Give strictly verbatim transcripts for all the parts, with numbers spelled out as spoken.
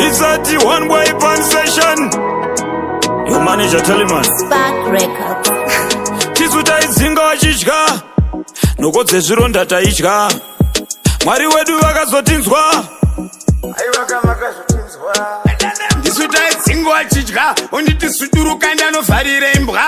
isati one boy pan session. Your manager tell him man. Spark Records. Tisu taidzinga wachidya, nokodze zvironda taidya. Mwari wedu vakazotinzwa. Ndisu taidzinga wachidya, unditi suturuka ndanovharire imbwa.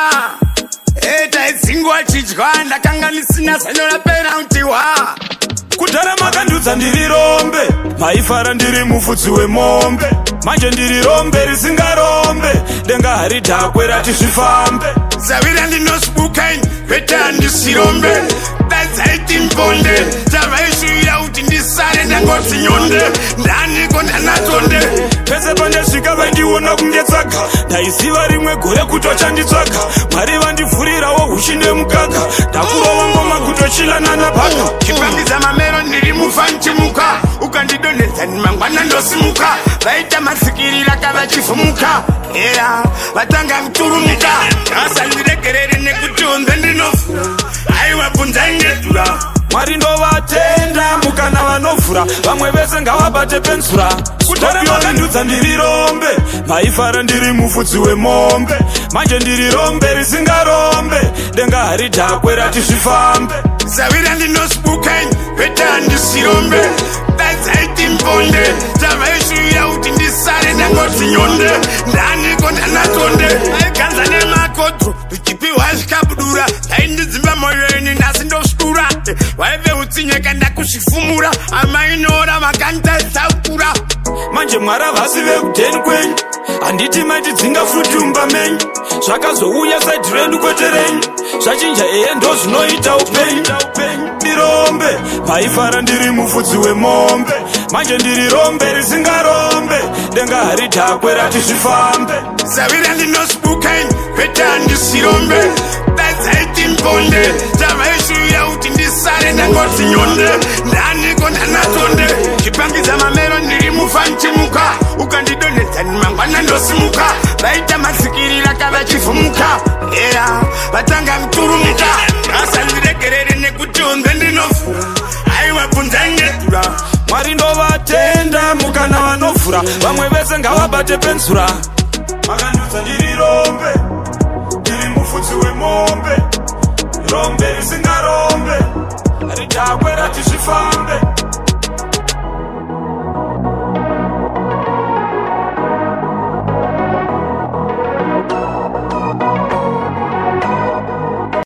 Eh, taidzinga wachidya, ndakanga ndisina zano rapera utiwa. Kudhara makandudza ndiri rombe, maifara ndiri mufudzi wemombe. Manje ndiri rombe risingarombe, denga haridhakwe rati zvifambe. Zavira ndinospuka ini, kwete handisirombe. Dadzaiti mbonde, tavaishuira kuti ndisare ndangoti nyonde. Ndaniko ndanatonde. Pese pandasvika vaindiona kunge tsaka, ndaiziva rimwe gore kutochanditsvaka. Mwari vandivhurirawo huchi nemukaka, ndakurova ngoma kutochilana napaka. Chipangidza mamero ndiri mufa nchimuka, ukandidonedza mangwana ndosimuka. Vaita masikirira kavachivhumuka, era vatanga kuturumika. Asandiregerere nekutionze ndinofura, aiwa bvunzai ndedura. Mwari ndovatenda mukana vanovhura, vamwe vese ngavabate pensura. Kudhara makandudza ndiri rombe, maifara ndiri mufudzi wemombe. Manje ndiri rombe risingarombe, denga haridhakwe rati zvifambe. Zavira ndinospuka ini, kwete handisirombe. Dadzaiti mbonde, tavaishuira kuti ndisare ndangoti nyonde. Ndaniko ndanatonde, aiganza nemakodro, tuchipiwa zvikabudura. Taindidzimba moyoni nhasi ndosvura, waive utsinyeka ndakusvifumura. Amainora makanitasaukura. Manje mwara vasi vekudheni kwenyu, handiti maitidzinga futumba menyu. Zvakazouya saidi redu kwete renyu, zvachinja eye ndo zvinoita upenyu. Ndirombe, maifara ndiri mufudzi wemombe. Manje ndiri rombe risingarombe, denga haridhakwe rati zvifambe. Zavira ndinospuka ini, kwete handisirombe. Dadzaiti mbonde, tavaishuira kuti ndisare ndangoti nyonde. Ndaniko ndanatonde, chipangidza mamero ndiri mufa nchimuka. Ukandidonedza mangwana ndosimuka. Vaita masikirira kavachivhumuka, era vatanga kuturumika. Asandiregerere nekutionze ndinofura, aiwa bvunzai ndedura. Mwari ndovatenda mukana vanovhura, vamwe vese ngavabate pensura.